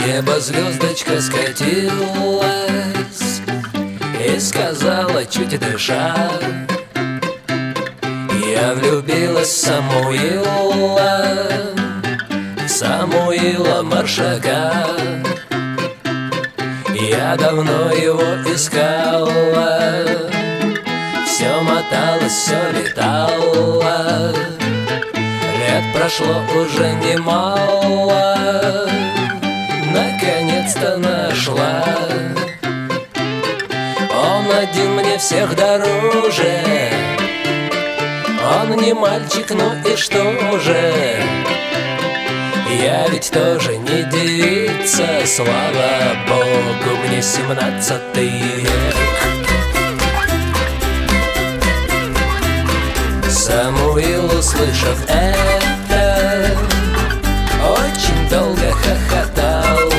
неба звездочка скатилась и сказала, чуть дыша: я влюбилась в Самуила Маршака. Я давно его искала, все моталось, все летало, лет прошло уже немало, наконец-то нашла. Он один мне всех дороже, он не мальчик, ну и что же? Я ведь тоже не девица, слава богу, мне 17-й век. Самуил, услышав это, очень долго хохотал.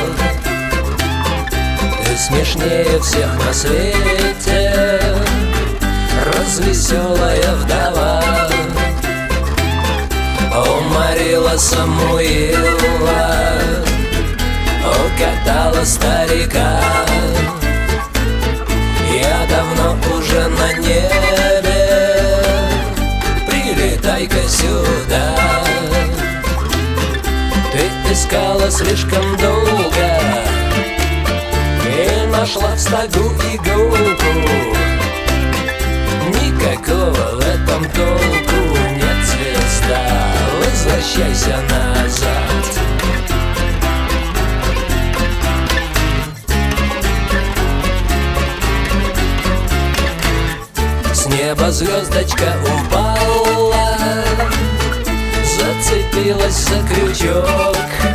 Ты смешнее всех на свете, развеселая вдова. Уморила Самуила, укатала старика. Я давно уже на небе, прилетай-ка сюда. Ты искала слишком долго и нашла в стогу иголку. Никакого в этом толку нет, звезда, возвращайся назад. С неба звездочка упала, зацепилась за крючок,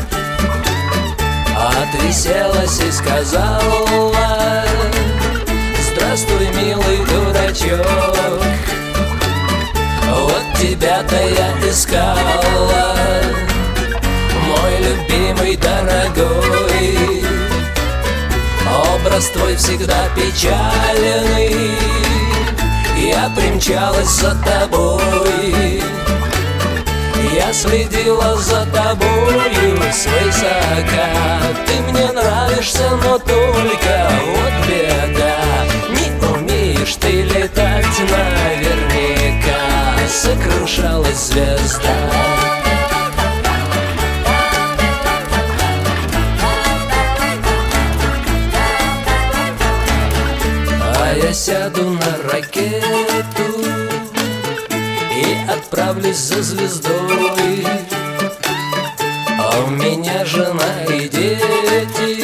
отвиселась и сказала: здравствуй, милый дурачок. Вот тебя-то я искала, мой любимый дорогой. Образ твой всегда печальный, я примчалась за тобой. Я следила за тобою свысока. Ты мне нравишься, но только вот беда, не умеешь ты летать наверняка. Сокрушалась звезда. А я сяду на ракету и отправлюсь за звездой. А у меня жена и дети,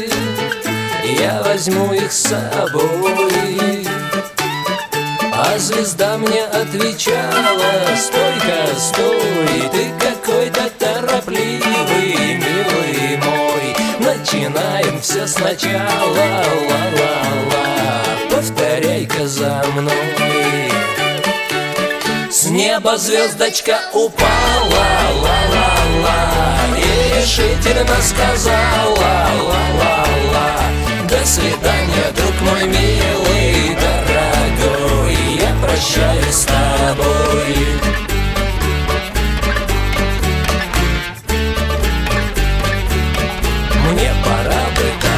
я возьму их с собой. А звезда мне отвечала: стой-ка, стой, ты какой-то торопливый, милый мой. Начинаем все сначала, ла-ла-ла, повторяй-ка за мной. С неба звездочка упала, ла-ла-ла, и решительно сказала: ла-ла-ла, до свидания, друг мой милый, дорогой, я прощаюсь с тобой. Мне пора бы